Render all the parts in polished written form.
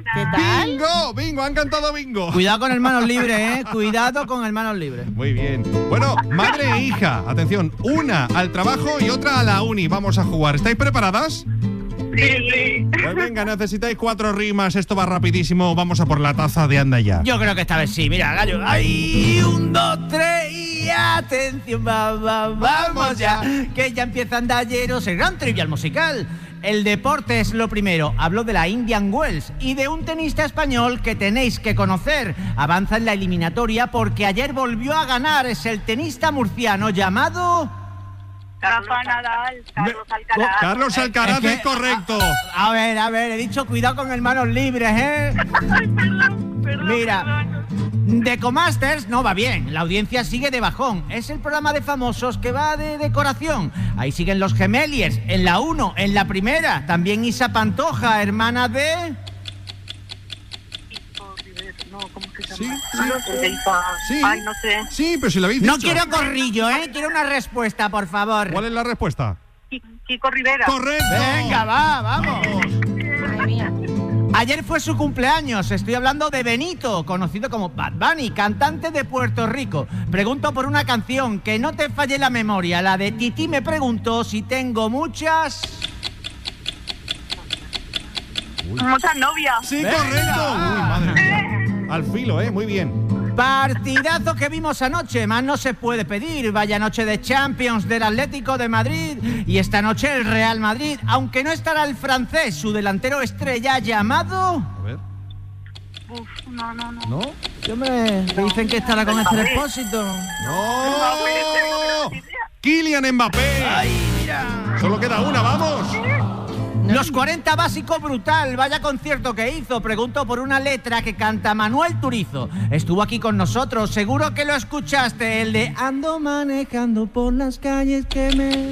¿Qué tal? ¡Bingo! Han cantado bingo. Cuidado con el manos libres, Cuidado con el manos libres. Muy bien. Bueno, madre e hija, atención, una al trabajo y otra a la uni. Vamos a jugar. ¿Estáis preparadas? Sí. Pues venga, necesitáis 4 rimas. Esto va rapidísimo. Vamos a por la taza de Anda Ya. Yo creo que esta vez sí. Mira, gallo. ¡Ay! 1, 2, 3 y atención. Vamos ya. Que ya empieza Andalleros, el gran trivial musical. El deporte es lo primero. Hablo de la Indian Wells y de un tenista español que tenéis que conocer. Avanza en la eliminatoria porque ayer volvió a ganar. Es el tenista murciano llamado... Rafa Nadal, Carlos Alcaraz. Es correcto. A ver, he dicho cuidado con el manos libres, Ay, perdón. Mira, Decomasters no va bien, la audiencia sigue de bajón. Es el programa de famosos que va de decoración. Ahí siguen los Gemeliers, en la 1, en la primera. También Isa Pantoja, hermana de... No, ¿cómo que se Sí, llama? sí. Ay, no sé. Sí, pero si lo habéis dicho. No quiero corrillo, quiero una respuesta, por favor. ¿Cuál es la respuesta? Kiko Rivera. ¡Correcto! Venga, vamos. Madre mía. Ayer fue su cumpleaños, estoy hablando de Benito, conocido como Bad Bunny, cantante de Puerto Rico. Pregunto por una canción, que no te falle la memoria, la de Titi me preguntó si tengo muchas... Muchas novias. Sí, Venga. correcto. Uy, madre mía. Al filo, muy bien. Partidazo que vimos anoche, más no se puede pedir. Vaya noche de Champions del Atlético de Madrid y esta noche el Real Madrid, aunque no estará el francés, su delantero estrella llamado... A ver. Uf, no. ¿No? ¿Qué hombre? Dicen que estará con este depósito. ¡No! ¡Kylian Mbappé! ¡Ay, mira! Solo queda una, vamos. Los 40 básico brutal, vaya concierto que hizo. Pregunto por una letra que canta Manuel Turizo. Estuvo aquí con nosotros, seguro que lo escuchaste. El de ando manejando por las calles que me...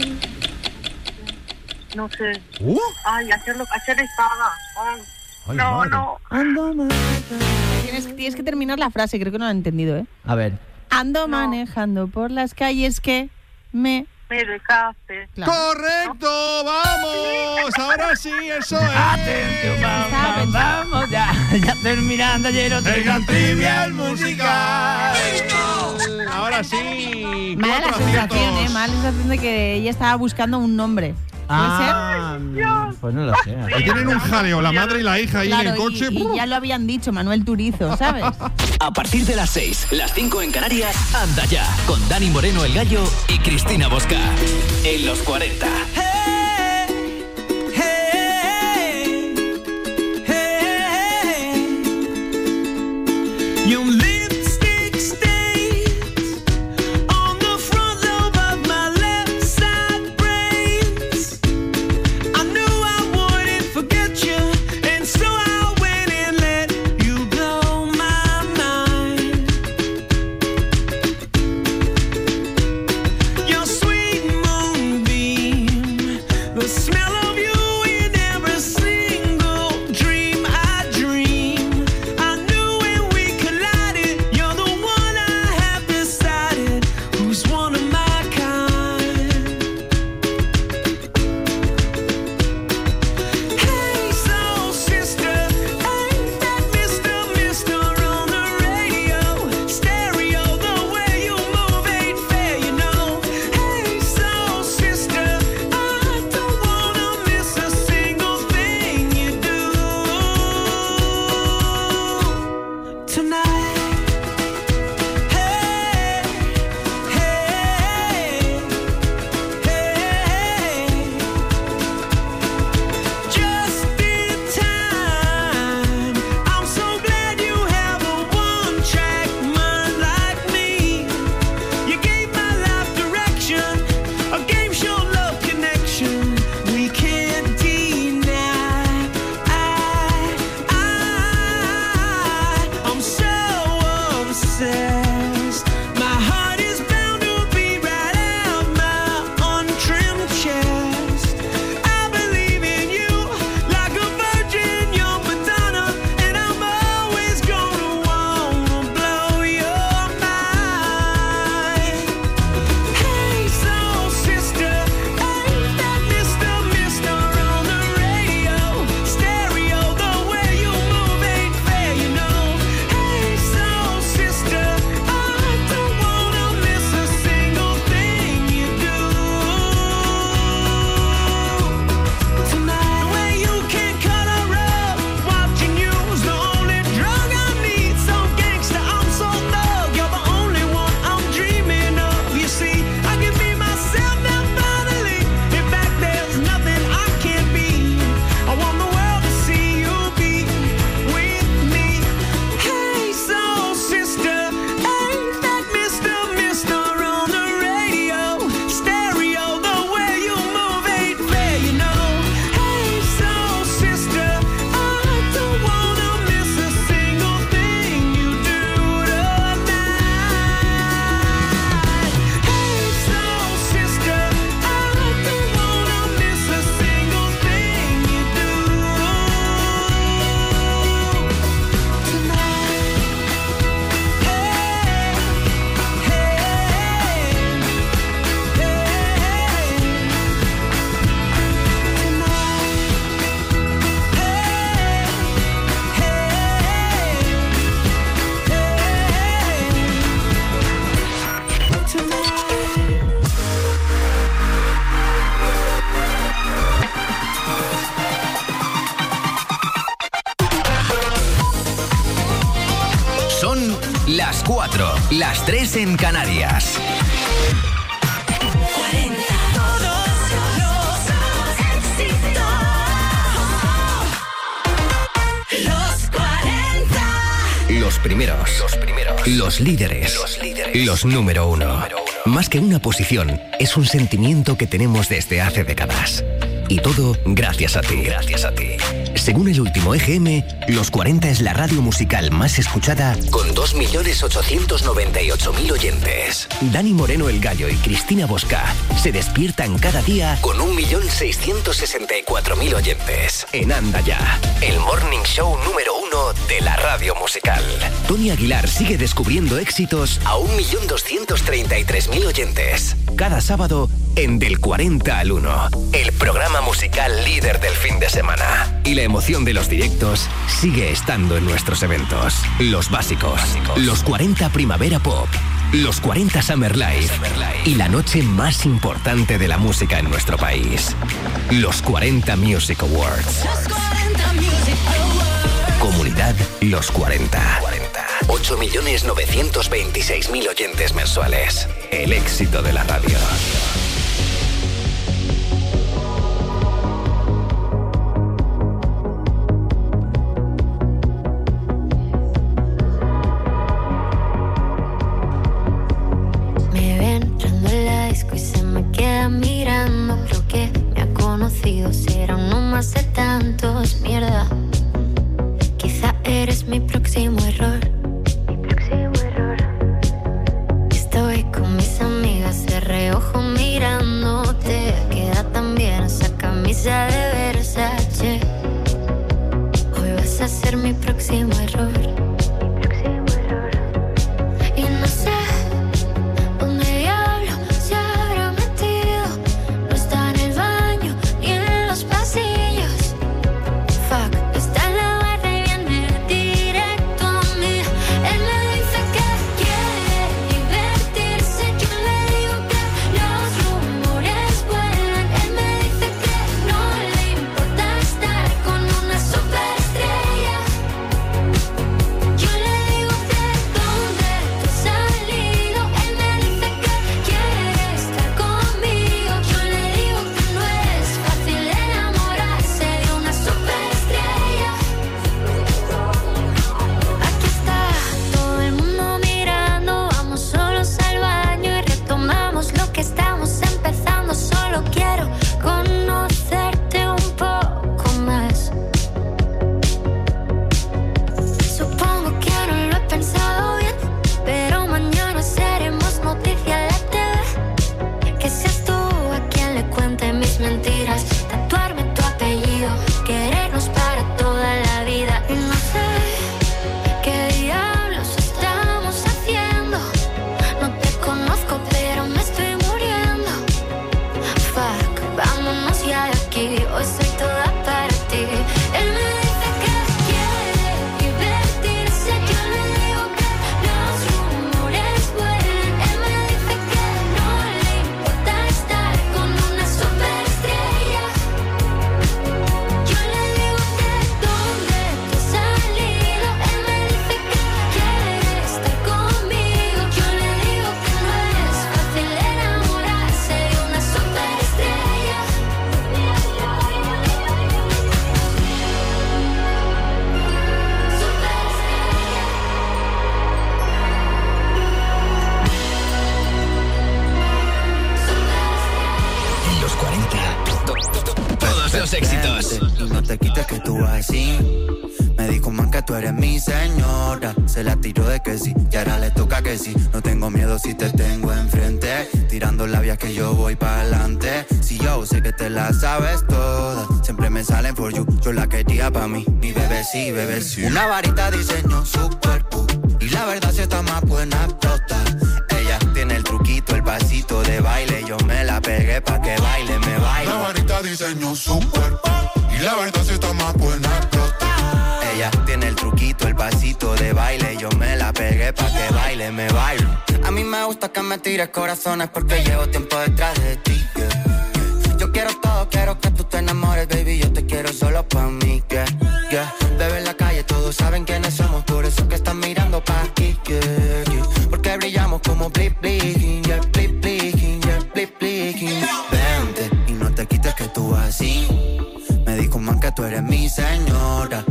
No sé. Ay, Ayer estaba. madre. Ando manejando... Tienes que terminar la frase, creo que no la he entendido, A ver. Ando manejando por las calles que me... Me dejaste. Claro. ¡Correcto! ¡Vamos! Ahora sí, eso es. Atención, vamos ya terminando ayer otro El gran trivial musical. Ahora sí. Mala la 4 sensación, aciertos. mala la sensación de que ella estaba buscando un nombre. ¿Puede Pues no lo sé. Ahí tienen un jaleo, la madre y la hija ahí ser? en el Claro, coche. y ya lo habían dicho, Manuel Turizo, ¿sabes? A partir de las 6, las 5 en Canarias, Anda Ya, con Dani Moreno el Gallo y Cristina Bosca. En los 40. las 4, las 3 en Canarias. 40. Todos los éxitos. Los 40. Los primeros. Los líderes. Los número uno. Más que una posición, es un sentimiento que tenemos desde hace décadas. Y todo gracias a ti. Según el último EGM, Los 40 es la radio musical más escuchada con 2.898.000 oyentes. Dani Moreno el Gallo y Cristina Bosca se despiertan cada día con 1.664.000 oyentes. En Anda Ya, el morning show número 1 de la radio musical. Tony Aguilar sigue descubriendo éxitos a 1.233.000 oyentes. Cada sábado en Del 40 al 1, el programa musical líder del fin de semana. Y la emoción de los directos sigue estando en nuestros eventos. Los básicos, los 40 Primavera Pop, los 40 Summer Live y la noche más importante de la música en nuestro país. Los 40 Music Awards. Los 40 Music Awards. Comunidad Los 40. 8.926.000 oyentes mensuales. El éxito de la radio. Me ven entrando en la disco y se me queda mirando. Creo que me ha conocido, será uno más de tantos. Mierda, quizá eres mi próximo error. Estoy con mis amigas de reojo mirándote. Queda tan bien esa camisa de Versace. Hoy vas a ser mi próximo error. Y no sé dónde diablo se habrá metido. No está en el baño ni en los pasillos. Fuck, está en la barra y viene directo a mí. Él me dice que quiere divertirse. Yo le digo que los rumores vuelan. Él me dice que no le importa estar con una superestrella. Yo le digo que dónde tú has salido. Él me dice que quiere estar conmigo. Yo le digo que no es fácil enamorarse de una superestrella. Aquí está todo el mundo mirando. Vamos solos al baño y retomamos lo que estamos empezando. Solo quiero conocerte un poco más. Supongo que no lo he pensado bien, pero mañana seremos noticia en la TV. Que seas tú a quien le cuente mis mentiras. Tatuarme tu apellido, querernos para toda la vida. Y no sé qué diablos estamos haciendo. No te conozco, pero me estoy muriendo. Fuck, vámonos ya de aquí. Hoy soy toda para ti. Él me dice que quiere divertirse. Yo le digo que los rumores vuelan. Él me dice que no le importa estar con una superestrella. Yo le digo que dónde tú has salido. Él me dice que quiere estar conmigo. Yo le digo que no es fácil enamorarse de una superestrella. Los 40. Todos los éxitos. Y no te quites que tú vas así. Me dijo man que tú eres mi señora. Se la tiró de que sí, y ahora le toca que sí. No tengo miedo si te tengo enfrente. Tirando labias que yo voy para adelante. Si yo sé que te la sabes toda. Siempre me salen for you, yo la quería pa' mí. Mi bebé sí, bebé sí. Una varita diseñó su cuerpo. Y la verdad si está más buena explota. Ella tiene el truquito, el pasito de baile. Yo me la pegué pa' que baile, me baile. La varita diseñó su cuerpo. Y la verdad si está más buena explota. Ella tiene el truquito, el pasito de baile. Yo me la pegué pa' que baile, me bailo. A mí me gusta que me tires corazones porque llevo tiempo detrás de ti, yeah. Yo quiero todo, quiero que tú te enamores, baby. Yo te quiero solo pa' mí, yeah, yeah. Bebé en la calle, todos saben quiénes somos. Por eso que están mirando pa' aquí, yeah.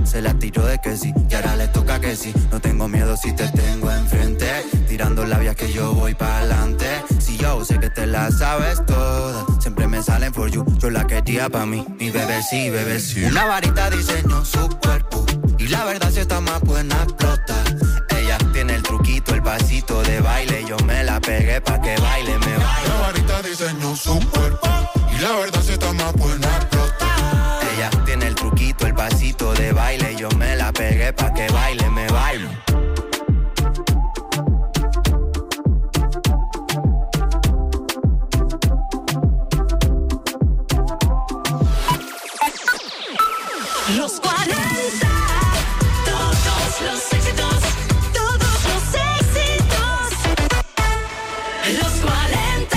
se la tiró de que sí, y ahora le toca que sí. No tengo miedo si te tengo enfrente, tirando labias que yo voy para adelante. Si yo sé que te la sabes toda, siempre me salen for you, yo la quería pa' mí. Mi bebé sí, bebé sí. Una varita diseñó su cuerpo, y la verdad si está más buena explota. Ella tiene el truquito, el pasito de baile, yo me la pegué pa' que baile, me baile. La varita diseñó su cuerpo, y la verdad si está más buena explota. Ella tiene el truquito, el pasito de baile, yo me la pegué pa' que baile, me baile. Los 40, todos los éxitos, todos los éxitos. Los 40.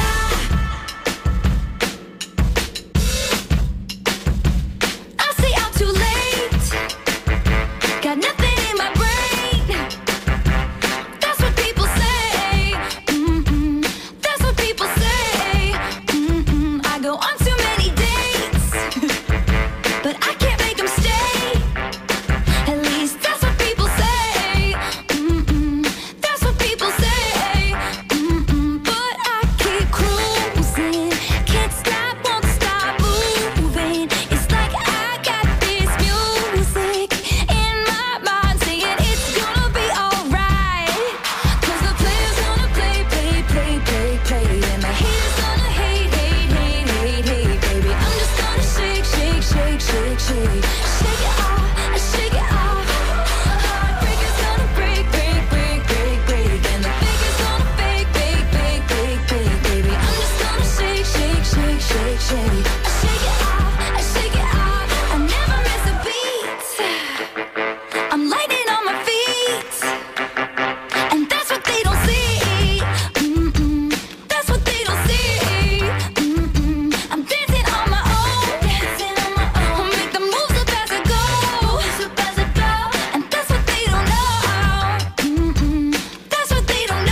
I say I'm too late, got nothing in my brain. That's what people say. That's what people say. I go on too many dates, but I can't make them stay. At least that's what people say. That's what people say. But I keep cruising, can't stop, won't stop moving. It's like I got this music in my mind saying it's gonna be alright. 'Cause the player's gonna play, play, play, play, play, and the haters gonna hate, hate, hate, hate, hate, baby. I'm just gonna shake, shake, shake, shake, shake. Shake it off, shake it off. Heartbreaker's gonna break, break, break, break, break, and the faker's gonna fake, fake, fake, fake, fake, baby. I'm just gonna shake, shake, shake, shake, shake. Shake it off, shake it off. I never miss a beat. I'm lightning on my feet, and that's what they don't see. That's what they don't see. I'm dancing on my own, dancing on my own. Make the moves up as I go, and that's what they don't know. That's what they don't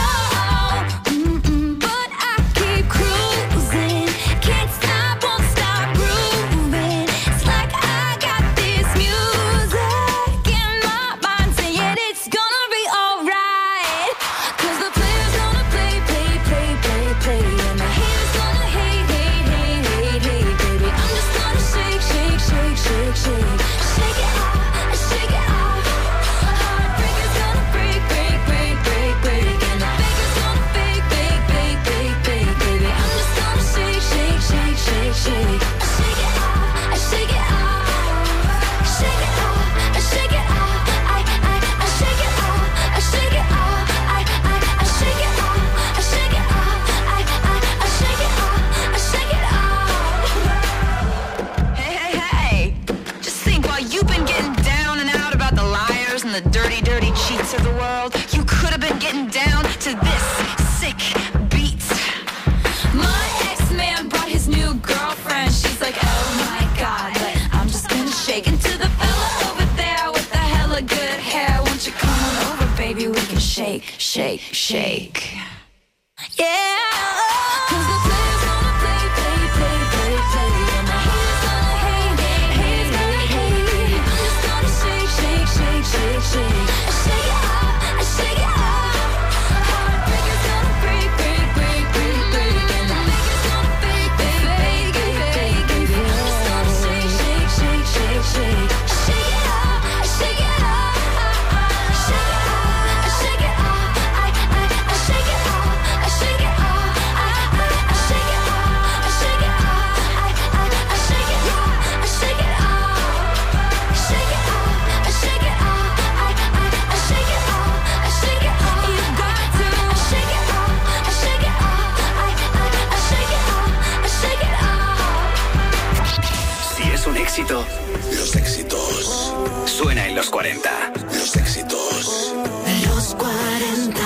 know. But I keep cruising, can't stop, won't stop grooving. It's like I got this music in my mind saying it's gonna be alright. 'Cause the player's gonna play, play, play, play, play, and the haters gonna hate, hate, hate, hate, hate, baby. I'm just gonna shake, shake, shake, shake, shake. Shake it off, shake it off. Heartbreaker's gonna break, break, break, break, break, and the faker's gonna fake, fake, fake, fake, fake, baby. I'm just gonna shake, shake, shake, shake, shake. Shake it off, shake it off. Shake it off, shake it off. I shake it off, shake it off. I shake it off, shake it off. I shake it off, shake it off. Hey, hey, hey. Just think, while you've been getting down and out about the liars and the dirty, dirty cheats of the world, you could have been getting down to this sick beat. My ex-man brought his new girlfriend. She's like, oh my God, but I'm just gonna shake into the fella over there with the hella good hair. Won't you come on over, baby? We can shake, shake, shake. Yeah. 'Cause the player's gonna play, play, play, play, play, and the haters gonna hate, hate, hate, hate, hate. I'm just gonna shake, shake, shake, shake, shake. Shake it off, shake it off. Heartbreaker's gonna break, break, break, break, break, and the faker's gonna fake, fake, fake, fake, fake, baby. I'm just gonna shake, shake, shake, shake, shake. Shake it off, shake it off. Shake it off, shake it off. I shake it off, shake it off. I shake it off, shake it off. I shake it off, shake it off. Shake it off, shake it off. I shake it off, shake it off. You got to shake it off, shake it off. I shake it off, shake it off. Si es un éxito, Los éxitos, suena en los 40. los éxitos. Los 40.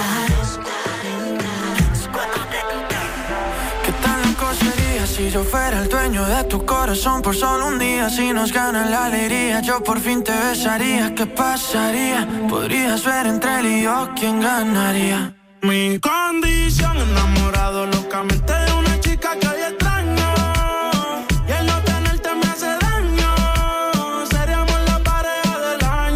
¿Qué tan loco sería si yo fuera el dueño de tu corazón por solo un día? Si nos gana la alegría, yo por fin te besaría. ¿Qué pasaría? Podrías ver entre él y yo quién ganaría. Mi condición, enamorado locamente de una chica que hoy extraño. Y el no tenerte me hace daño. Seríamos la pareja del año.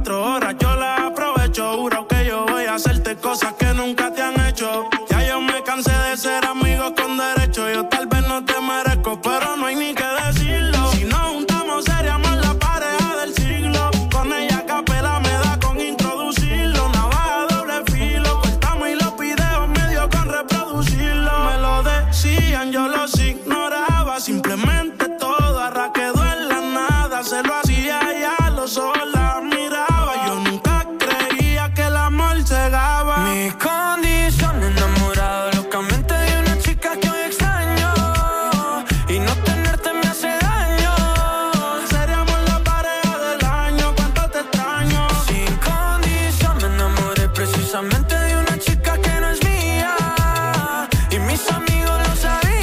24 horas yo las aprovecho. Juro que yo voy a hacerte cosas que nunca te han hecho. Ya yo me cansé de ser amigos con derecho. Yo tal vez no te merezco, pero no hay ni que decirlo. Si nos juntamos seríamos la pareja del siglo. Con ella a capela me da con introducirlo. Navaja doble filo, cortamos y los videos medio con reproducirlo. Me lo decían, yo los ignoraba. Simplemente todo arraquedó en la nada. Se lo hacía y a los ojos la miraba. Yo nunca creía que el amor cegaba. Mi condición, enamorado locamente de una chica que hoy extraño. Y no tenerte me hace daño. Seríamos la pareja del año, cuánto te extraño. Sin condición me enamoré precisamente de una chica que no es mía. Y mis amigos lo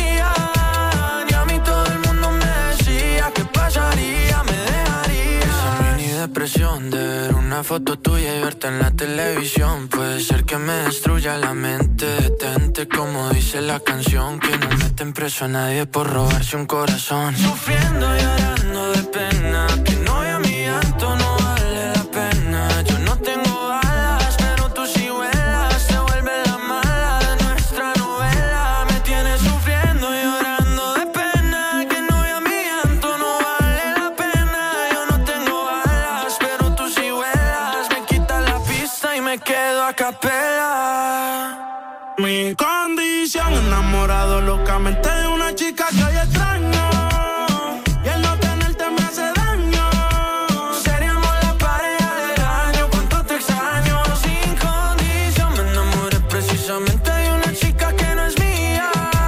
sabían. Y a mí todo el mundo me decía que pasaría, me dejaría. Esa mini depresión de ver una foto tuya y verte en la televisión. Puede ser que me destruya la mente. Detente como dice la canción. Que no meten preso a nadie por robarse un corazón. Sufriendo y llorando de pena. Que no vea mi llanto, no vale la pena. Yo no tengo alas, pero tú sí vuelas. Se vuelve la mala de nuestra novela. Me tienes sufriendo y llorando de pena. Que no vea mi llanto, no vale la pena. Yo no tengo alas, pero tú sí vuelas. Me quitas la pista y me quedo a capela. Mi condición, enamorado locamente de una chica que hoy extraño. Y el no tenerte me hace daño. Seríamos la pareja del año, cuánto te extraño. Sin condición me enamoré precisamente de una chica que no es mía.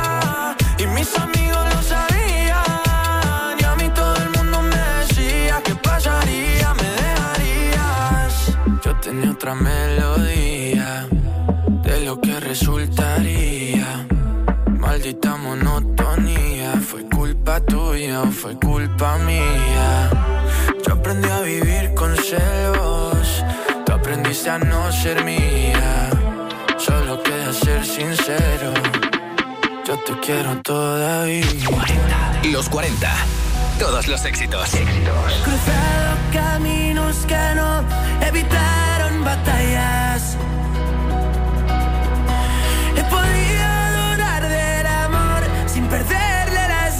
Y mis amigos lo sabían. Y a mí todo el mundo me decía que pasaría, me dejarías. Yo tenía otra melodía de lo que resultaría. Maldita monotonía. ¿Fue culpa tuya o fue culpa mía? Yo aprendí a vivir con celos. Tú aprendiste a no ser mía. Solo queda ser sincero. Yo te quiero todavía. 40. Los 40. Todos los éxitos. Cruzado caminos que no evitaron batallas. He podido dudar del amor sin perderle las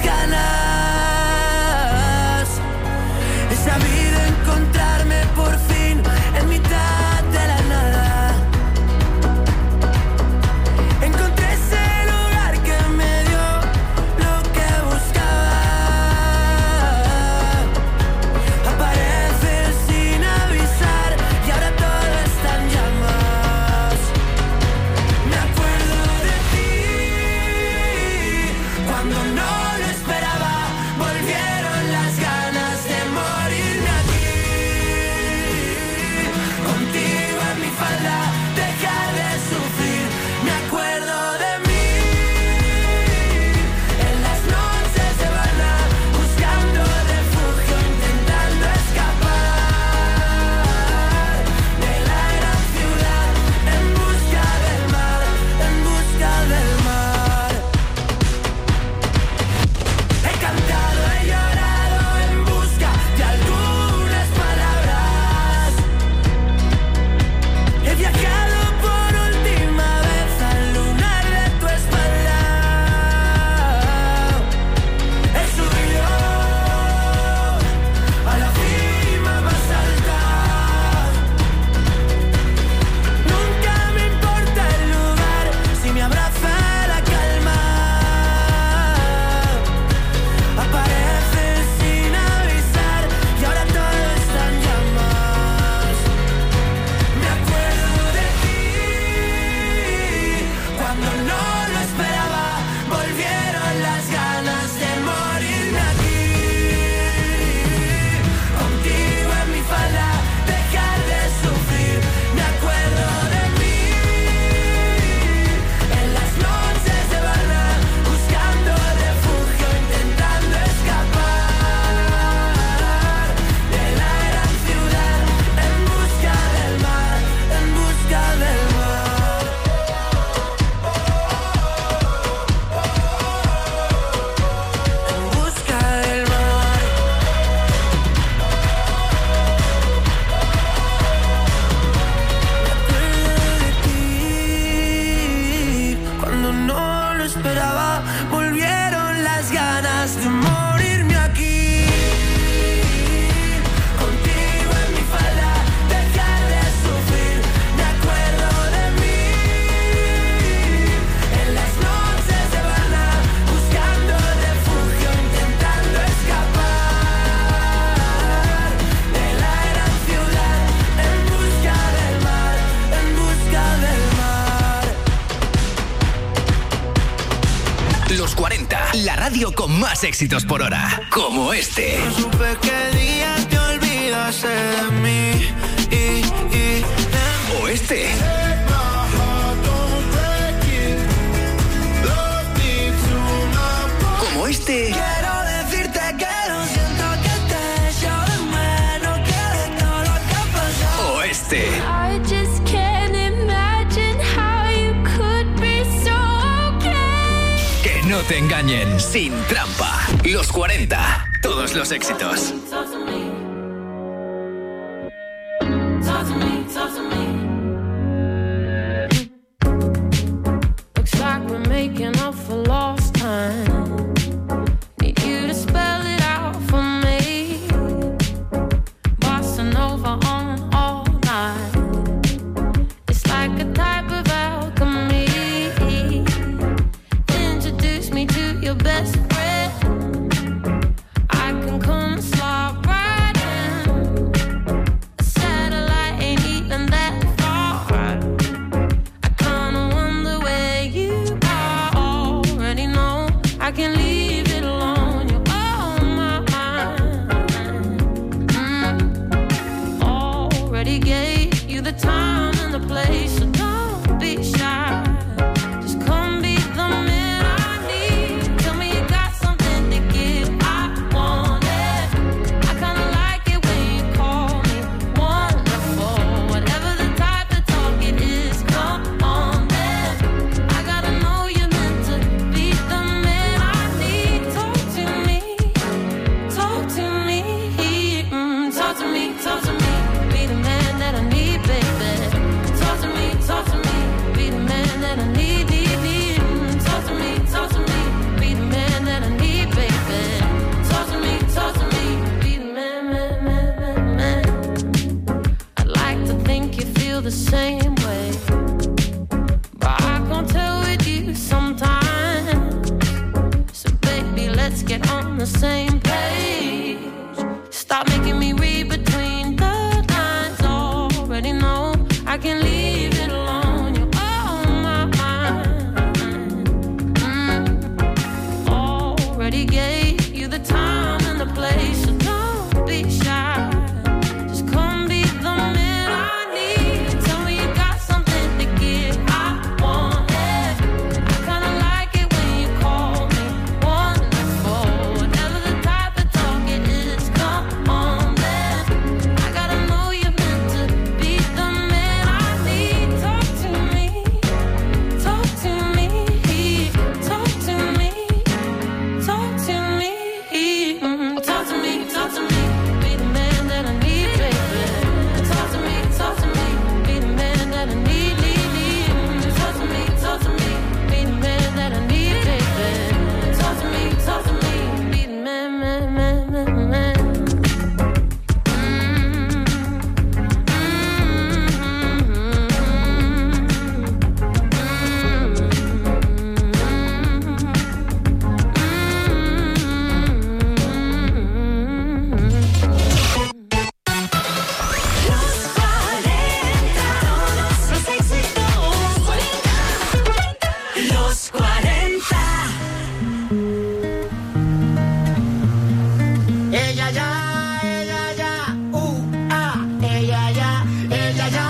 ganas. He sabido encontrarme por fin en mitad de la nada. Encontré ese lugar que me dio lo que buscaba. Apareces sin avisar. La radio con más éxitos por hora, como este. No supe qué día te olvidaste de mí O este. Como este. Quiero decirte que lo siento, que te echo de menos, que de todo lo que ha pasado. O este. I just can't imagine how you could be so okay. Que no te engañen, sin trampa. Los 40, todos los éxitos. Talk to me. Talk to me, talk to me. Looks like we're making up for lost time. Need you to spell it out for me. Bossa Nova on all night. It's like a type of alchemy. Introduce me to your best friend. I can come and slide right in. A satellite ain't even that far. I kinda wonder where you are. Already know I can leave it alone. You're on my mind. Already gave you the time and the place, so don't be shy. Just come be the man I need. Tell me you got something to give. I want it. I kinda like it when you call me wonderful. Whatever the type of talk it is, come on then. I gotta know you're meant to be the man I need. Talk to me, talk to me, talk to me, talk to me. Be the man that I need, baby. Talk to me, be the man that I need, need. Talk to me, be the man that I need, baby. Talk to me, be the man. I'd like to think you feel the same way, but I can't tell with you sometimes. So baby, let's get on the same page. Stop making me read between the lines. Already know I can leave it alone. You're on my mind. Already gave you the time and the place, so don't be shy. Just come be the man I need. Tell me you got something to give. I want it. I kinda like it when you call me wonderful. Whatever the type of talk it is, come on then. I gotta know you're meant to be the man I need. Talk to me, talk to me, talk to me, talk to me, talk to me, talk to me. Be the man that I need, baby. Talk to me, be the man that I need, need. Talk to me, be the man that I need, baby. Talk to me, be the man. Los 40. Ella ya, ella ya, ella ya,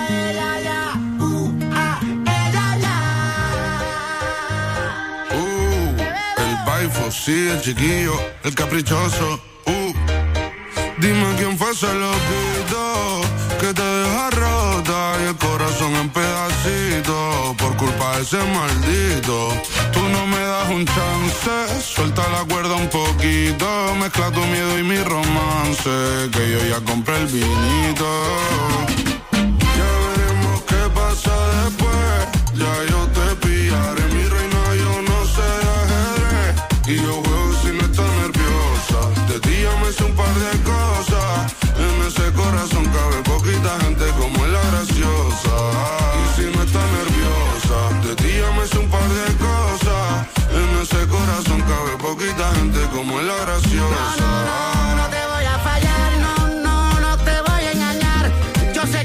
El baifo, sí, el chiquillo, el caprichoso. Dime quién fue ese loquito que te deja rota y el corazón en pedacitos por culpa de ese maldito. Tú no me das un chance, suelta la cuerda un poquito, mezcla tu miedo y mi romance, que yo ya compré el vinito. Ya veremos qué pasa después, ya yo te pillaré, mi reina, yo no sé de ajedrez, y yo juego si no estás nerviosa, de ti ya me sé un par de cosas, en ese corazón cabe poquita gente como es la graciosa, y si no estás nerviosa, de ti ya me sé un par de cosas, en ese corazón cabe poquita gente como es la graciosa. No te voy a fallar, no te voy a engañar. Yo sé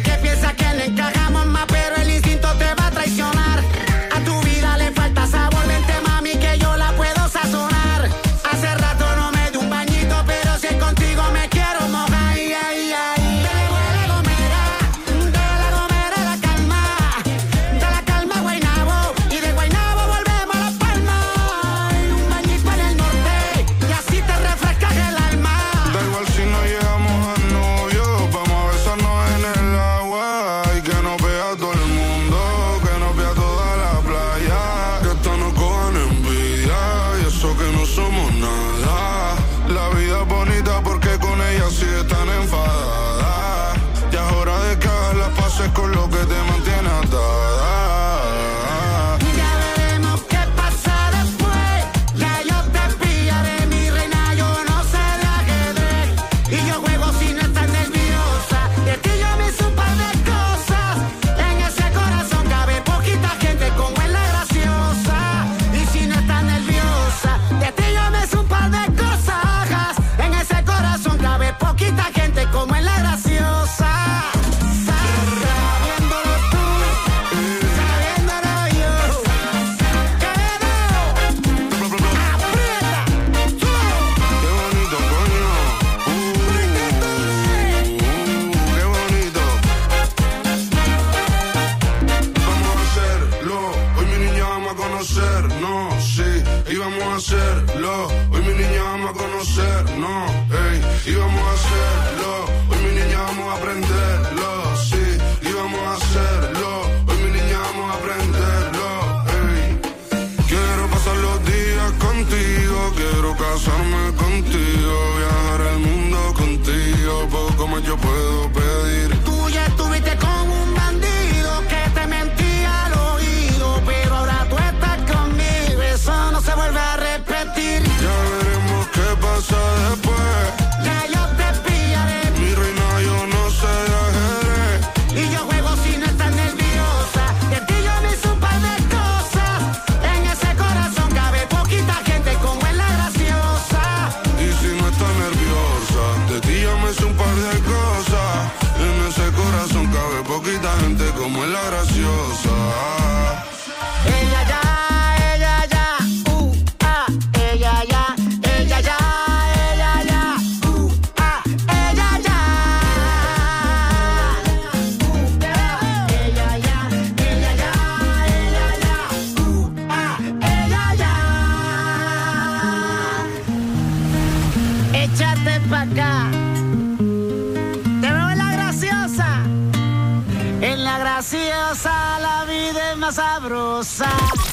a conocernos, ey, y vamos a hacerlo. Hoy mi niña vamos a aprenderlo, sí, y vamos a hacerlo. Hoy mi niña vamos a aprenderlo, ey. Quiero pasar los días contigo, quiero casarme contigo, viajar el mundo contigo, poco más yo puedo pedir. Tú ya estuviste con un bandido que te mentía al oído, pero ahora tú estás conmigo, eso no se vuelve a repetir. Ya veremos qué pasa después. Ya yo te pillaré. Mi reina, yo no sé de ajedrez. Y yo juego si no estás nerviosa. De ti yo me hice un par de cosas. En ese corazón cabe poquita gente como es la graciosa. Y si no estás nerviosa, de ti yo me hice un par de cosas. En ese corazón cabe poquita gente como es la graciosa. Ella ya, ella ya, ella ya, ella ya, ella ya, ella ya. Ella ya, ella ya, ella ya, ella ya. Échate pa' acá. Te veo en la graciosa. En la graciosa la vida es más sabrosa.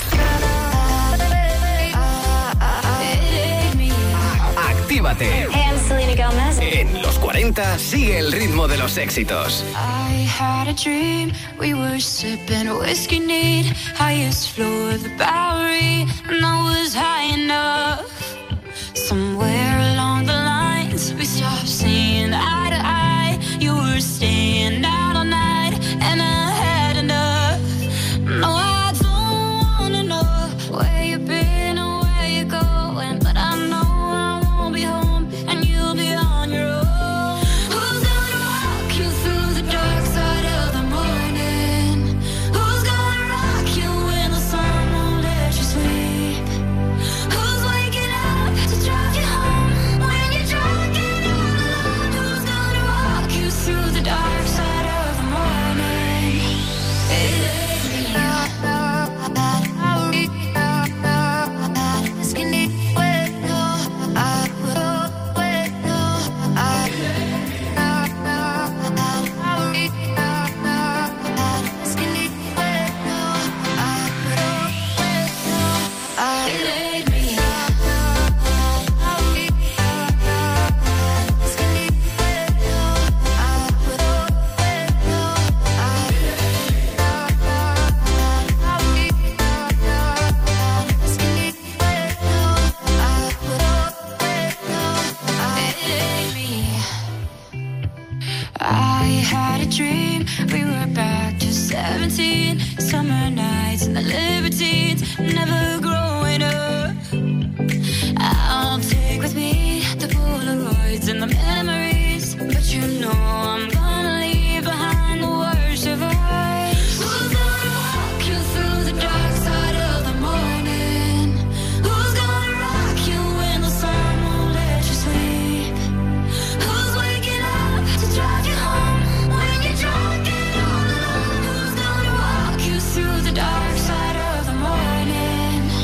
Actívate. Hey, I'm Selena Gomez. En los 40 sigue el ritmo de los éxitos. I had a dream, we were sipping whiskey neat, highest floor of the Bowery, and I was high enough. Somewhere along the lines, we stopped seeing eye to eye. You were staying out all night, and I had enough. No, I don't wanna know where you've been or where you're going, but I know I won't be home, and you'll be on your own. Who's gonna walk you through the dark side of the morning? Who's gonna rock you when the sun won't let you sleep? Who's waking up to drive you home when you're drunk and all alone? Who's gonna walk you through the dark side of the morning? I had a dream, we were back to 17, summer nights and the libertines, never growing up. I'll take with me the Polaroids and the memories, but you know I'm gonna leave behind the worst of us. Who's gonna walk you through the dark side of the morning? Who's gonna rock you when the sun won't let you sleep? Who's waking up to drive you home when you're drunk and all alone? Who's gonna walk you through the dark side of the morning?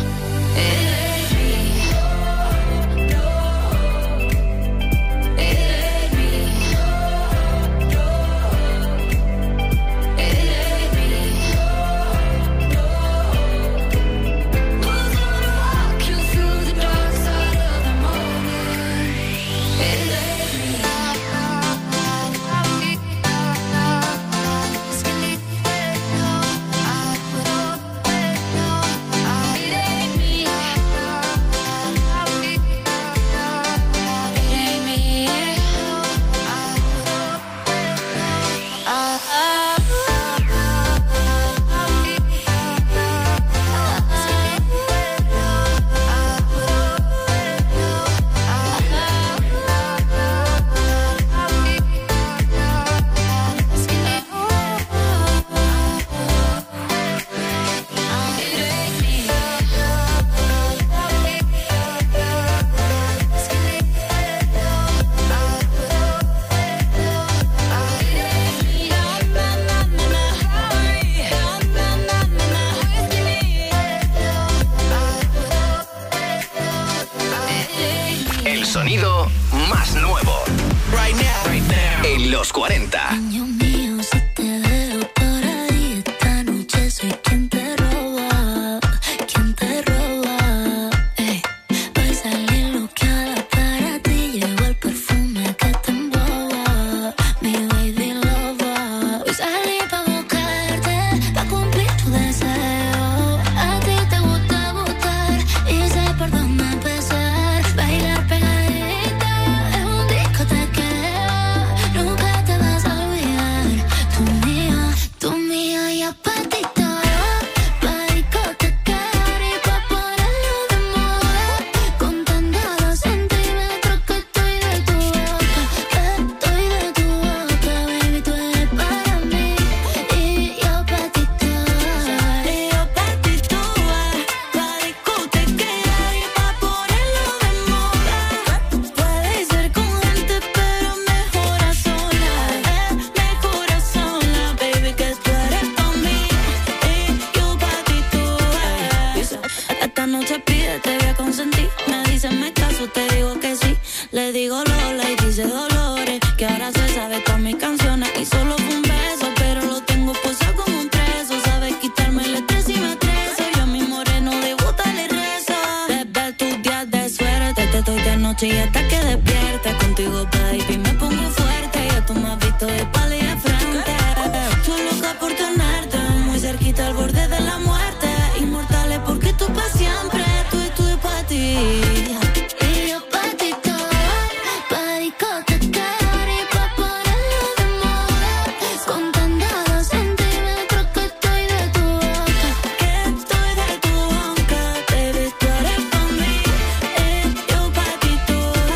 noche y hasta que despierta. Contigo, baby, me pongo fuerte. Ya tú me has visto de espalda y de frente. Tú loca por tenerte muy cerquita al borde de la muerte. Inmortales porque tú pa' siempre. Tú y tú y pa' ti. Y yo pa' ti todo, pa' discotecar y pa' ponerlo de moda. Contando los centímetros que estoy de tu boca. Que estoy de tu boca, baby, tú eres pa' mí. Yo pa' ti toda.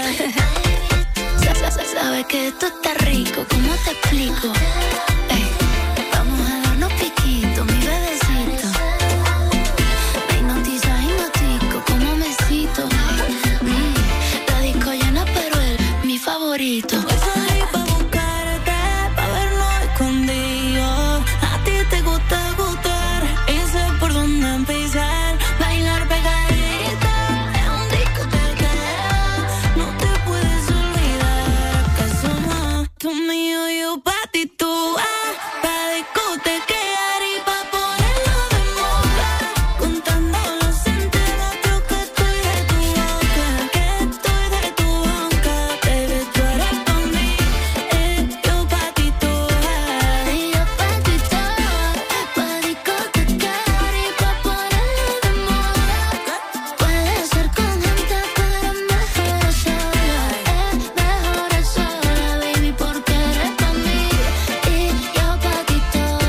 Sabes que esto está rico, ¿cómo te explico? Ey, vamos a darnos piquito, mi bebecito. Me hipnotiza, hipnotico, como me cito. La disco llena, pero él, mi favorito. Hoy salí pa' buscarte, pa' vernos escondidos. A ti te gusta gustar y sé por dónde empezar. Bailar pegadita en un discotequeo. No te puedes olvidar que somos tú mío, yo pa' ti tú. Pa' discotequear y pa' ponerlo de moda. Contando los centímetros que estoy de tu boca. Que estoy de tu boca, baby, tú eres pa' mí. Yo pa' ti toda. Y yo pa' ti todo, pa' discotecar y pa' ponerlo de moda. Puede ser con gente, pero es mejor sola. Es mejor sola, baby, porque eres pa' mí. Y yo pa' ti todo.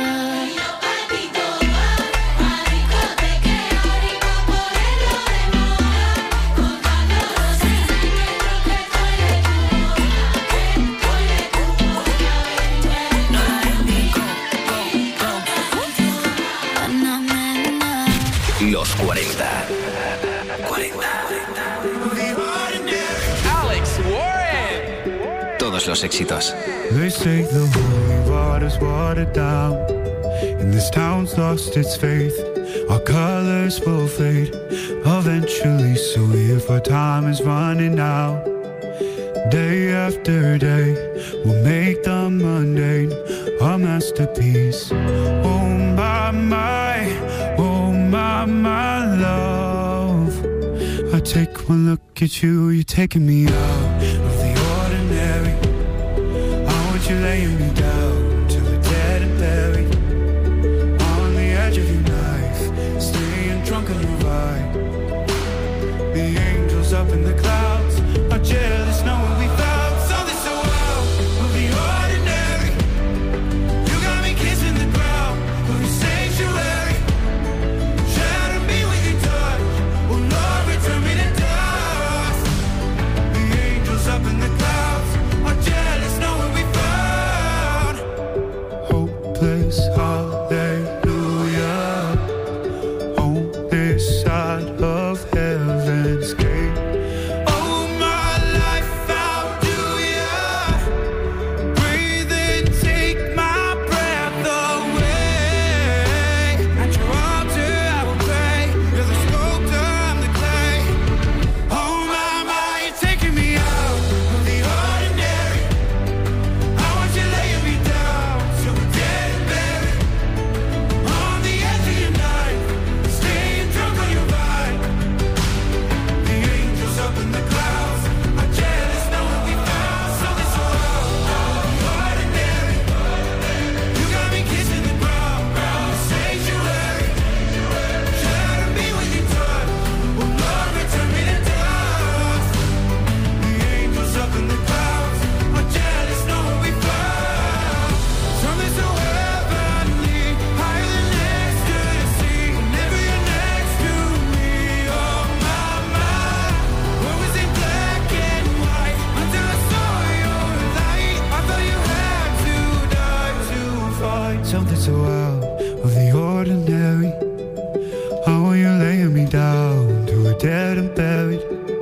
Los 40. Alex Warren. Todos los éxitos. They say the holy water's watered down, and this town's lost its faith. Our colors will fade eventually, so if our time is running out, day after day, we'll make the mundane our masterpiece. Oh my love, I take one look at you, you're taking me out of the ordinary. I want you laying me down till we're dead and buried on the edge of your knife, staying drunk on your ride. The angels up in the clouds are jealous knowing we found something so out of the ordinary. You got me kissing the ground of your sanctuary. Shatter me with your touch, oh Lord, return me to dust. The angels up in the clouds are jealous knowing we found hopeless hallelujah on this side of heaven's gate. Oh my life, how do ya breathe and take my breath away? At your altar I will pray. You're the sculptor, I'm the clay. Oh my, you're taking me out of the ordinary. I want you laying me down till we're dead and buried on the edge of your knife, staying drunk on your vine. The angels up in the clouds are jealous knowing we found something so ordinary. You got me kissing the ground, the sanctuary. Shatter me with your touch, oh Lord, return me to dust. The angels up in the clouds are jealous knowing we found something so heavenly, higher than ecstasy. Whenever you're next to me, oh my, what was in black and white until I saw your light. I thought you had to die to find something so out of the ordinary. How are you laying me down to a dead and buried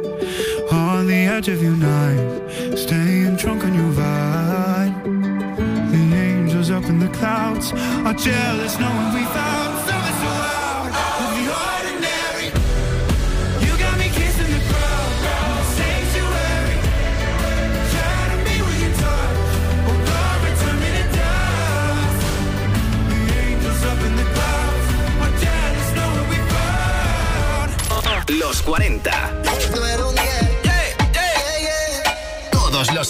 on the edge of your knife, staying drunk on your vine. The angels up in the clouds are jealous knowing we found something so out of the ordinary. You got me kissing the ground, the sanctuary. Shatter me with your touch, oh Lord, return me to dust. The angels up in the clouds are jealous knowing we found Los 40. Número 10.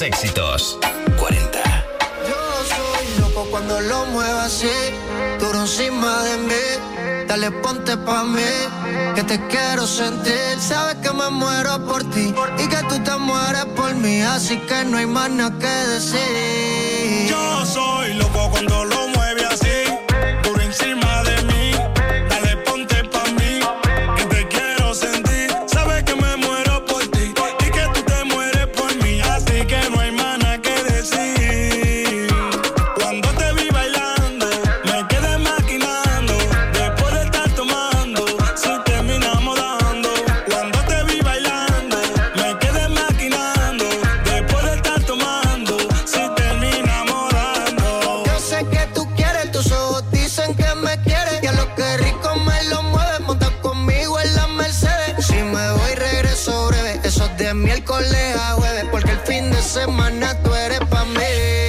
los éxitos. 40. Yo soy loco cuando lo muevo así, duro encima de mí. Dale, ponte pa' mí, que te quiero sentir. Sabes que me muero por ti y que tú te mueres por mí, así que no hay más nada que decir. Yo soy loco cuando lo mueve así, duro encima de mí. Dale, ponte pa' mí, que te quiero sentir. Sabes que me muero por ti y que tú te mueres por mí, así que no hay más nada que decir. Cuando te vi bailando, me quedé maquinando. Después de estar tomando, si terminamos dando. Cuando te vi bailando, me quedé maquinando. Después de estar tomando, si terminamos dando. Yo sé que tú quieres, tus ojos dicen que me quieres. Y a lo que rico me lo mueves, monta conmigo en la Mercedes. Si me voy regreso breve, eso es de miércoles a jueves, porque el fin de semana tú eres pa' mí.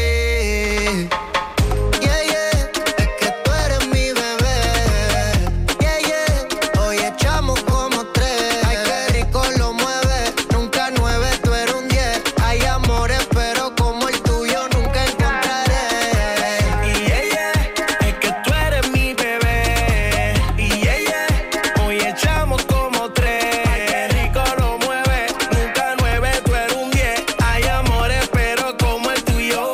Yeah, yeah, es que tú eres mi bebé. Yeah, yeah, hoy echamos como 3. Ay, qué rico lo mueve, nunca 9, tú eres un 10. Hay amores, pero como el tuyo nunca encontraré. Y ella, es que tú eres mi bebé. Y ella, hoy echamos como 3. Ay, qué rico lo mueve, nunca 9, tú eres un 10. Hay amores, pero como el tuyo.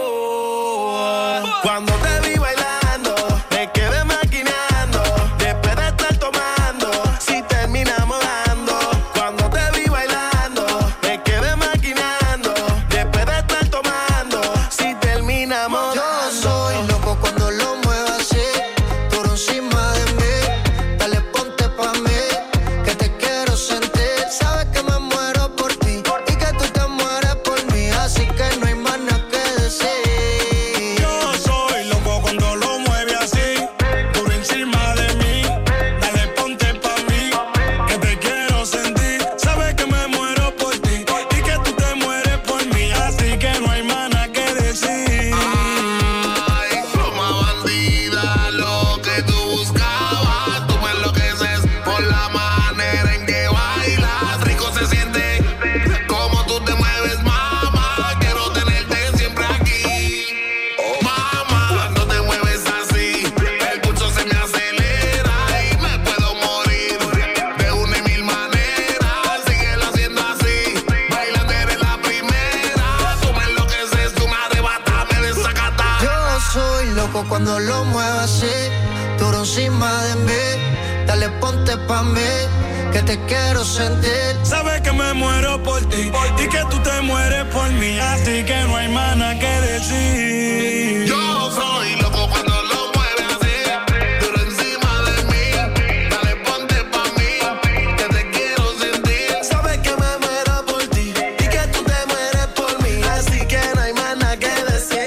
Cuando te vi bailando, me quedé maquinando. Después de estar tomando, si terminamos dando. Cuando te vi bailando, me quedé maquinando. Después de estar tomando, si terminamos Yo dando. soy loco cuando lo muevo así, duro encima de mí. Dale, ponte pa' mí, que te quiero sentir. Sabes que me muero por ti y que tú te mueres por mí, así que no hay más nada que decir. Yo soy loco cuando lo mueve así, duro encima de mí. Dale, ponte pa' mí, que te quiero sentir. Sabes que me muero por ti y que tú te mueres por mí, así que no hay más nada que decir. Ay, pluma bandida, lo que tú buscabas. Tú me enloqueces por la manera en que bailas. Rico se siente como tú te mueves, mamá. Quiero tenerte siempre aquí. Oh, mamá, cuando te mueves así, el pulso se me acelera y me puedo morir de una y mil maneras. Síguelo haciendo así, bailando eres la primera. Tú me enloqueces, tú me arrebatas, me desacatas. Yo soy loco cuando lo muevo así, duro encima de mí. Dale, ponte pa' mí, que te quiero sentir. Sabes que me muero por ti y que tú te mueres por mí, así que no hay más nada que decir. Yo soy loco cuando lo mueve así, duro encima de mí. Dale, ponte pa' mí, que te quiero sentir. Sabes que me muero por ti y que tú te mueres por mí, así que no hay más nada que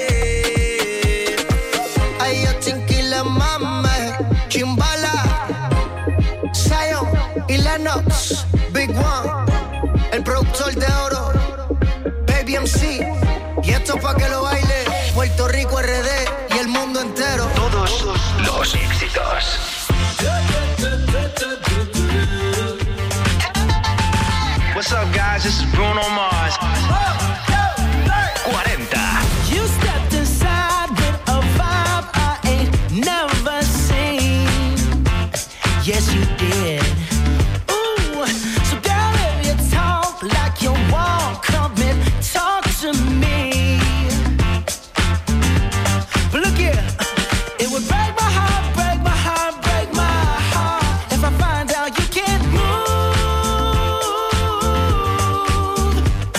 decir. Ay, yo Chinquila, mame, Chimbala, Zion y Lennox, Big One, el productor de oro, Baby MC. Y esto pa' que lo baile Puerto Rico, RD y el mundo entero. Todos los éxitos. What's up, guys? This is Bruno Mars. 40. You stepped inside with a vibe I ain't never seen. Yes, you did. Ooh, so girl, if you talk like you walk, come and talk to me. But look here, it would break my heart, break my heart, break my heart if I find out you can't move.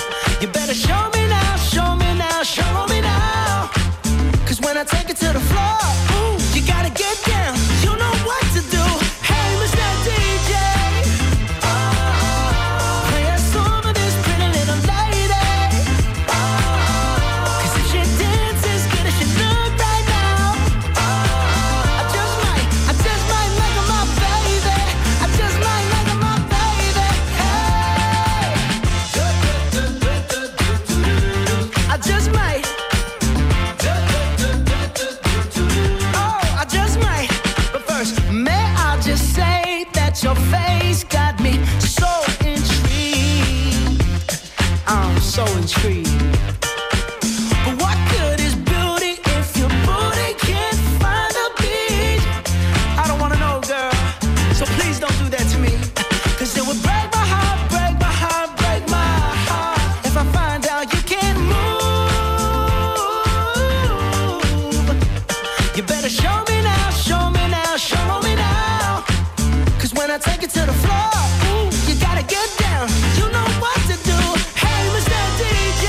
better show me now, show me now, show me now. 'Cause when I take it to the floor, ooh, you gotta get down. You know what to do. Hey, Mr. DJ,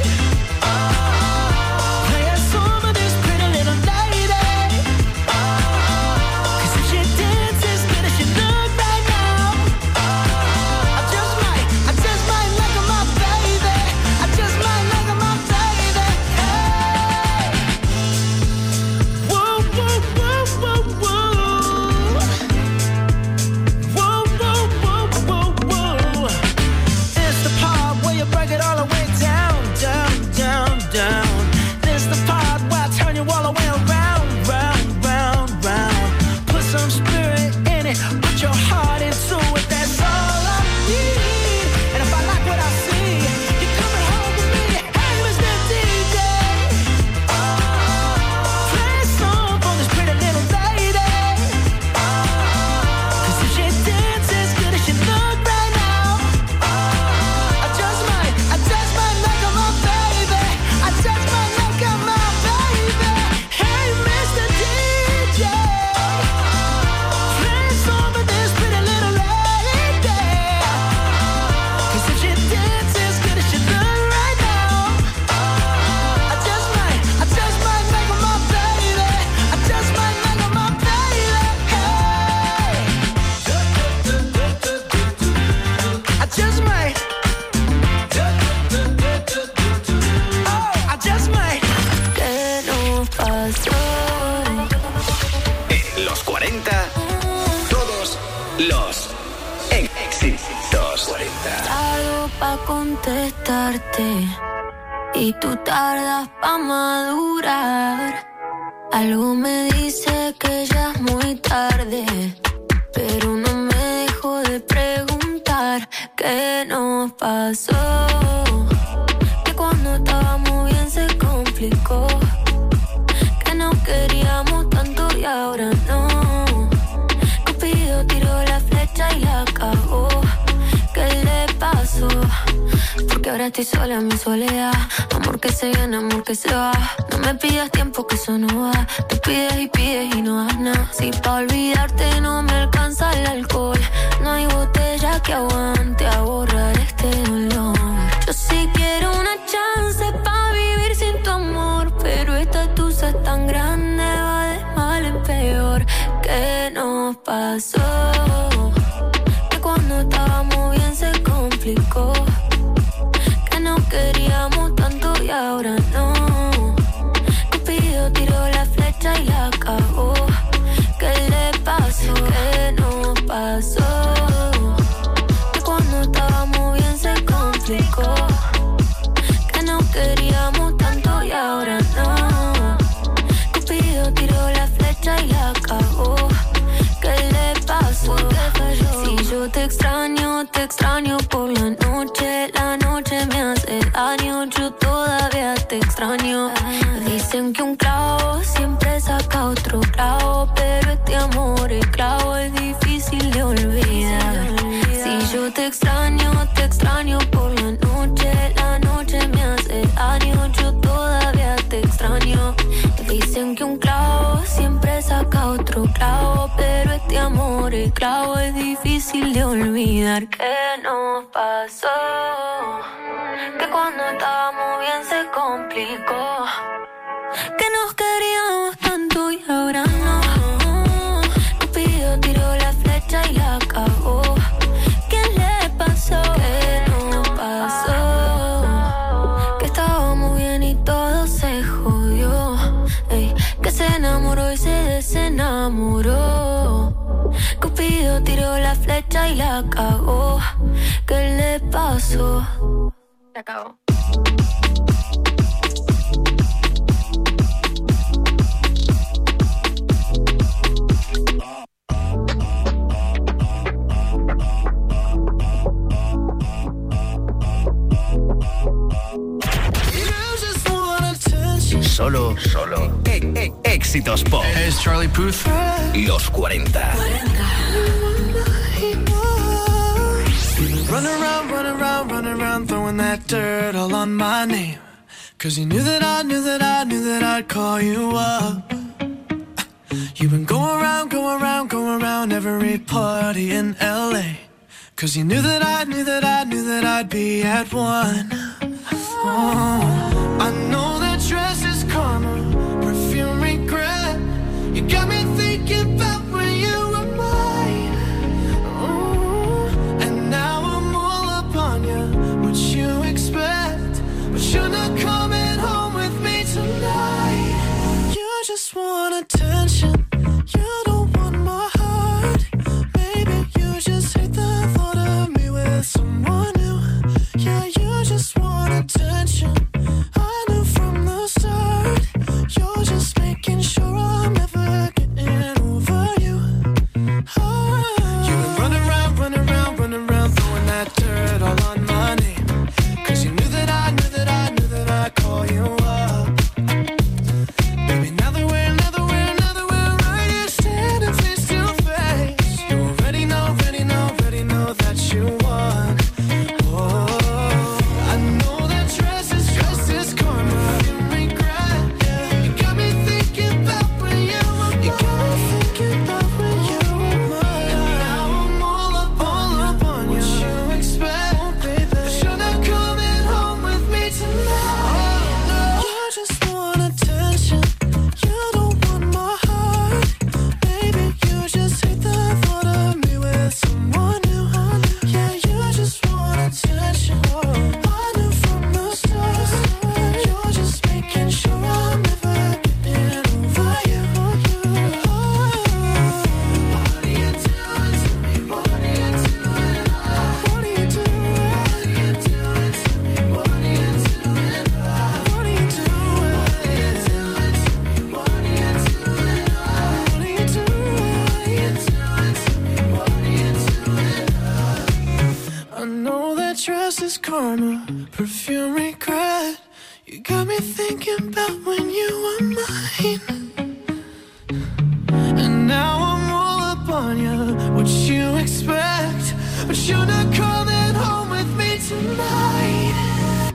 play a song for this pretty little lady. 'Cause if she dances as good as she look right now, I just might make her my baby. I just might make her my baby. Hey, whoa, whoa, whoa, whoa, whoa. Whoa, whoa, whoa, whoa, whoa. It's the part where you break it all the way down, down, down, down. It's the part where I turn you all the way around, round, round, round. Put some spirit in it, put your heart into it. That's all I need. And if I like what I see, you're coming home with me. Hey, Mr. DJ, play a song for this pretty little lady. 'Cause if she dances as good as she look right now, I just might make her my baby. I just might make her my baby. Hey, Mr. DJ, play a song for this pretty little lady. 'Cause if she dances as good as she look right now, I just might make her my baby. I just might make her my baby. Hey, I just might. Oh, I just might. ¿Qué nos pasó? En los 40, todos los éxitos 40. Tardo pa' contestarte y tú tardas pa' madurar. Algo me dice que ya es muy tarde, pero no me dejo de preguntar qué nos pasó. Que cuando estábamos bien se complicó, que no queríamos tanto y ahora no. Cupido tiró la flecha y la cagó. ¿Qué le pasó? Porque ahora estoy sola en mi soledad. Amor que se viene, amor que se va. No me pidas tiempo que eso no va. Tú pides y no das nada. Si pa' olvidarte no me alcanza el alcohol, no hay botella que aguante a borrar este dolor. Yo sí quiero una chance pa' vivir sin tu amor, pero esta tusa es tan grande, va de mal en peor. ¿Qué nos pasó? Que cuando estábamos bien se complicó, que no queríamos tanto y ahora no. Cupido tiró la flecha y la cagó. ¿Qué le pasó? ¿Qué nos pasó? Que cuando estábamos bien se complicó, que no queríamos tanto y ahora no. Cupido tiró la flecha y la cagó. ¿Qué le pasó? Si yo te extraño por la noche me hace daño, yo todavía te extraño. Dicen que un clavo siempre saca otro clavo, pero este amor el clavo es difícil de olvidar. Si yo te extraño por la noche me hace daño, yo todavía te extraño. Dicen que un clavo siempre saca otro clavo, pero este amor el clavo es difícil de olvidar. ¿Qué nos pasó? Que cuando estábamos bien se complicó, que nos queríamos tanto y ahora no. Cupido tiró la flecha y la cagó. ¿Qué le pasó? ¿Qué nos pasó? Que estábamos bien y todo se jodió. Ey, que se enamoró y se desenamoró. Cupido tiró la flecha y la cagó. ¿Qué le pasó? Se acabó. Solo éxitos pop. Es Charlie Puth. Los 40. Run around, throwing that dirt all on my name. 'Cause you knew that I'd call you up. You've been going around, going around, going around every party in LA. Cause you knew that I'd be at one. Oh, I know that dress is karma, perfume regret. You got me thinking about when you were mine. Oh, and now I'm all up on you. What you expect? But you're not coming home with me tonight. You just want attention. You don't want my heart. Maybe you just hate the thought of me with someone new. Yeah, you just want attention. I knew from the start. You're just making sure I'm never getting over you. Oh. You've been running around, running around, running around, throwing that dirt all on my name. Cause you knew that I'd call you up. Baby, now that we're right here standing face to face. You already know that you won. Oh, I know that dress is karma. You regret, yeah. You got me thinking about when you were mine. You got me thinking about when you were mine. Now I'm all up on you. What you expect, baby? But you're not coming home with me tonight. You just want attention. You don't want my heart. Baby, you just hate the thought of me with someone new. Yeah, you just want attention. I knew from the start. You're just making sure I'm never getting over you. What are you doing to me? What are you doing? What are you doing? What are you doing to me? What are you doing? What are you doing? What are you doing to me? What are you doing? What are you doing? What are you doing to me? What are you doing? I know that dress is karma, perfume regret. You got me thinking about when you were mine. And now I'm all up on you. What you expect? But you're not coming home with me tonight.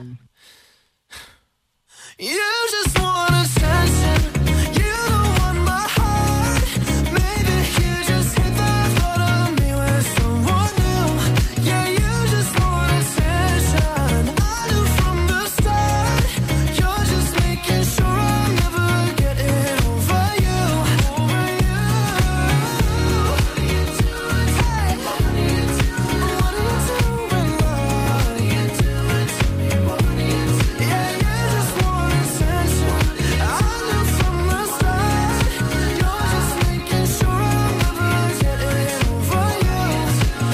You just want attention. You don't want my heart. Maybe you just hate the thought of me with someone new. Yeah, you just want attention. I knew from the start. You're just making sure I'm never getting over you. Over you. What are you doing? Hey, what are you doing? What are you doing? What are you doing to me? What are you doing? Yeah, you just want attention. I knew from the start. You're just making sure I'm never getting over you.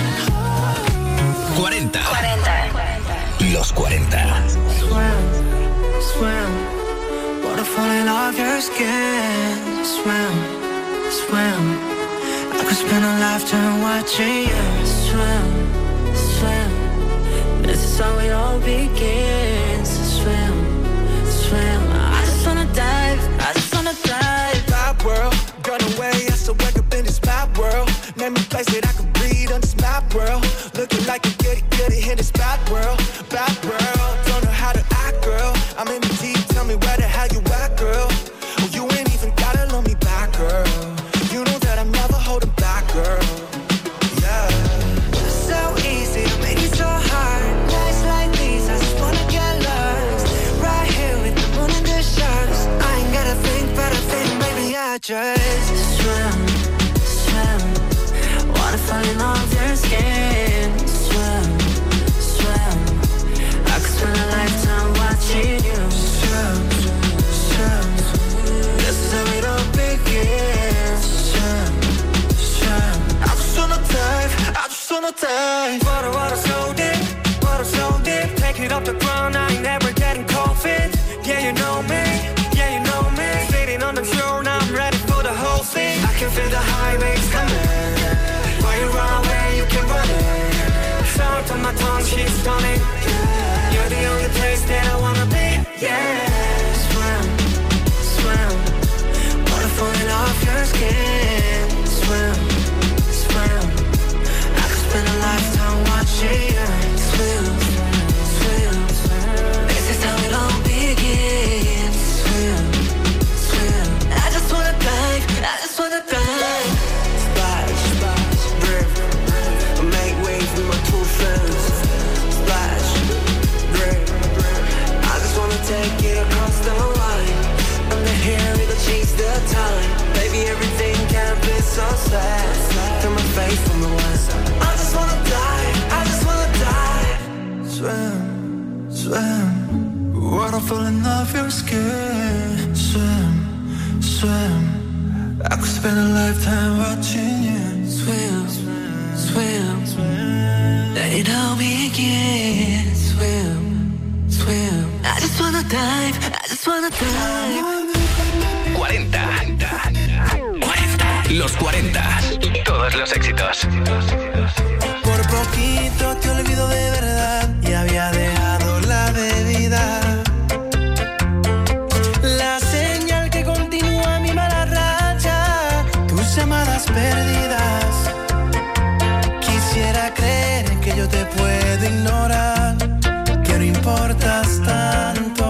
40. Los 40. Swim, water falling off your skin. Swim. I could spend a lifetime watching you swim. This is how it all begins. Swim. I just wanna dive. Bad world, gone away, I still wake up in this bad world. Name a place that I could breathe on this map world. Looking like a goody in this bad world. Don't know how to act, girl. I'm in the deep, tell me where the hell you at, girl. Oh, you ain't even gotta love me back, girl. You know that I'm never holding back, girl. Yeah. So easy to make it so hard. Nights like these, I just wanna get lost. Right here with the moon and the stars. I ain't gotta think, but I think maybe I just swim. Water falling off your skin. Swim. I could spend a lifetime watching you swim. This is how it all begins. Swim. I just wanna dive. Water so deep, take it off the ground. I ain't never getting cold feet. Yeah, you know me. Sitting on the shore, now I'm ready for the whole thing. I can feel the high waves coming. While you run away, you can run it. Sound on my tongue, she's stunning. You're the only place that I wanna be. Yeah. Swim. Water falling off your skin. Swim. I could spend a lifetime watching you swim. This is how it all begins. Swim. I just wanna dive. so sad. Turn my face from the one side. I just wanna die, I just wanna die. Swim, swim. Waterfall in off your skin. Swim, swim. I could spend a lifetime watching you. Swim, swim, swim. Let it all begin. Swim, swim. I just wanna dive, I just wanna dive. 40. Los 40. Todos los éxitos. Por poquito te olvido de verdad y había dejado la bebida. La señal que continúa mi mala racha, tus llamadas perdidas. Quisiera creer que yo te puedo ignorar, que no importas tanto.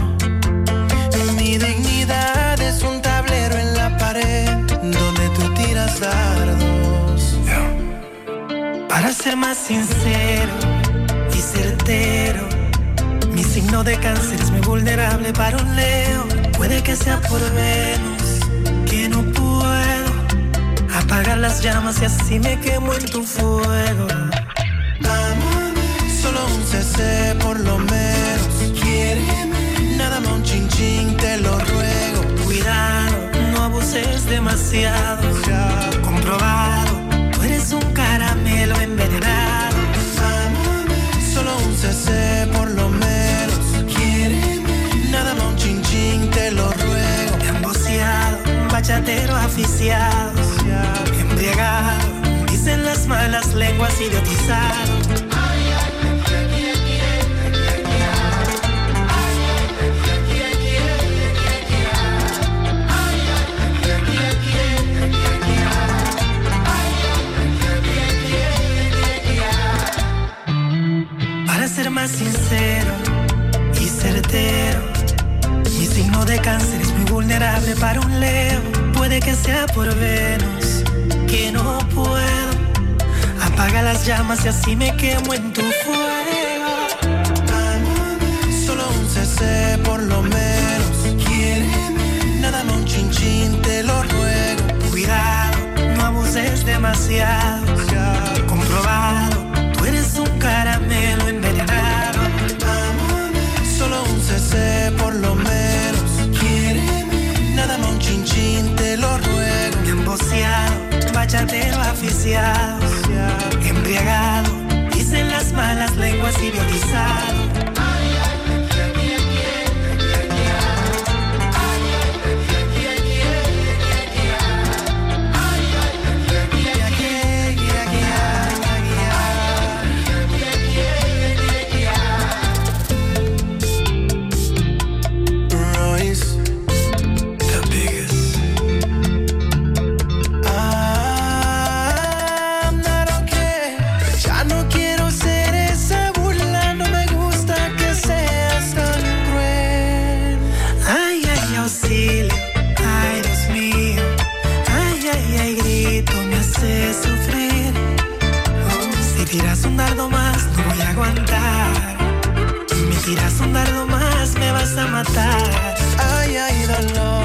Mi dignidad es un tablero en la pared donde tú tiras dardos. Para ser más sincero y certero, mi signo de cáncer es muy vulnerable para un Leo. Puede que sea por Venus, que no puedo apagar las llamas y así me quemo en tu fuego. Solo un CC por lo menos. Quiéreme, nada más un chin chin, te lo ruego. Cuidado, no abuses demasiado. Ya comprobado, tú eres un caramelo envenenado. Solo un CC por lo menos. Quiéreme, nada más un chin chin, te lo ruego. Emboceado, bachatero aficiado, embriagado, dicen las malas lenguas, idiotizado. Para ser más sincero y certero, mi signo de cáncer es muy vulnerable para un Leo. Puede que sea por Venus, que no puedo apagar las llamas y así me quemo en tu fuego. Solo un CC por lo menos. Quiéreme, nada más un chin chin, te lo ruego. Cuidado, no abuses demasiado. Comprobado, tú eres un caramelo envenenado. Solo un CC por lo menos. Quiéreme, nada más un chin chin, te lo ruego. Emboceado, bachatero aficiado, embriagado, dicen las malas lenguas, idiotizado. Tiras un dardo más, no voy a aguantar. Me tiras un dardo más, me vas a matar. Ay, ay, dolor.